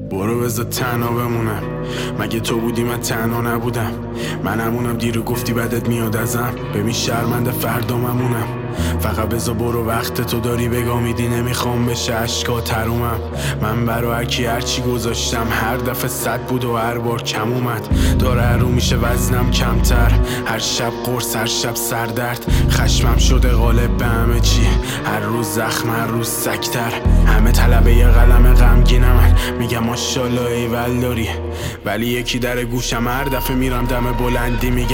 برو بذار تنها بمونم. مگه تو بودی من تنها نبودم؟ من همونم دیرو گفتی بدت میاد ازم. ببین شرمنده فردا ممونم. فقط بذار برو وقت تو داری بگاه میدی نمیخوام بشه عشقا ترومم. من برا هرکی هرچی گذاشتم هر دفعه 100 بود و هر بار کم اومد. داره هر رو میشه وزنم کمتر. هر شب قرص هر شب سردرد. خشمم شده غالب به همه چی. هر روز زخم هر روز سکتر. همه طلبه یه قلم غمگینم. من میگم ماشالله ایول داری، ولی یکی در گوشم هر دفعه میرم دم بلندی میگه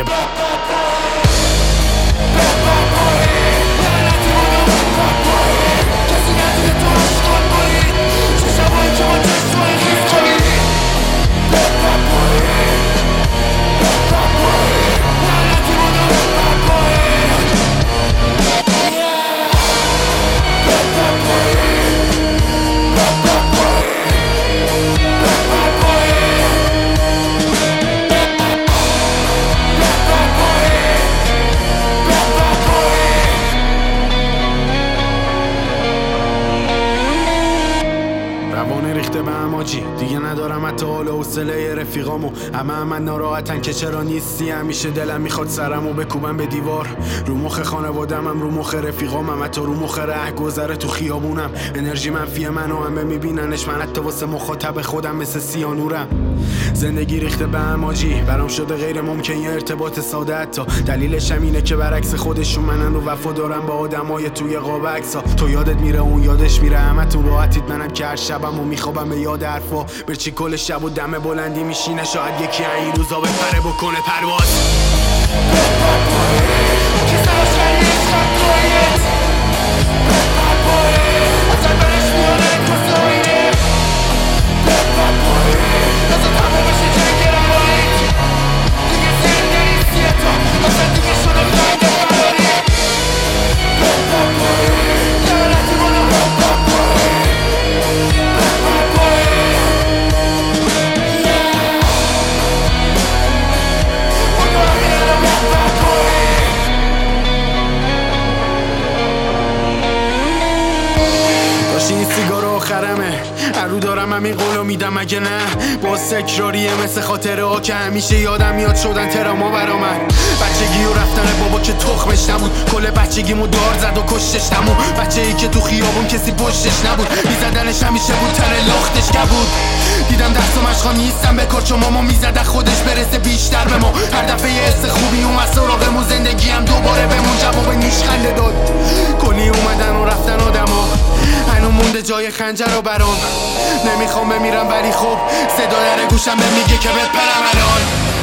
روانه ریخته به اماجی. دیگه ندارم حتی حال و حوصله رفیقامو. همه من ناراحتن که چرا نیستی. همیشه دلم میخواد سرمو بکوبم به دیوار. رو مخ خانوادمم، رو مخ رفیقامم، حتی رو مخ رهگذر تو خیابونم. انرژی منفی منو همه میبیننش. من حتی واسه مخاطب خودم مثل سیانورم. زندگی ریخته به اماجی. برام شده غیر ممکن یه ارتباط ساده. حتی دلیلش هم اینه که برعکس خودشون منن و وفا دارم با آدمای توی قاب عکسا. تو یادت میره اون یادش میره. همتون راحتید منم که هر شبم و میخوابم به یاد حرفا. برچی کل شب و دم بلندی میشینه. شاید یکی این روزا بپره بکنه پرواز. این سیگار آخرمه. هر رو دارم همین قولو میدم مگه نه. با سکراریه مثل خاطره ها که همیشه یادم میاد شدن تراما برا من. بچگی و رفتن بابا که تخمش نبود. کل بچگیمو دار زد و کشتش نمون. بچه‌ای که تو خیابون کسی پشتش نبود. میزدنش همیشه بود تن لاختش کبود. دیدم دست و مشقا نیستم بکار چون ماما میزد خودش برسه بیشتر به ما. هر دفعه یه حس خوبی اومد سراغمون. زندگی هم دوباره بهمون جواب نیش خنده داد. کلی اومدن و رفتن آدما. هنو مونده جای خنجر رو برام. نمیخوام بمیرم ولی خب صدا در گوشم به میگه که بپرم الان.